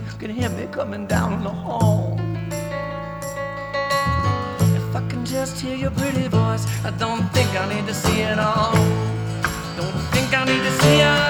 You can hear me coming down the hall. If I can just hear your pretty voice, I don't think I need to see it all. Don't think I need to see it.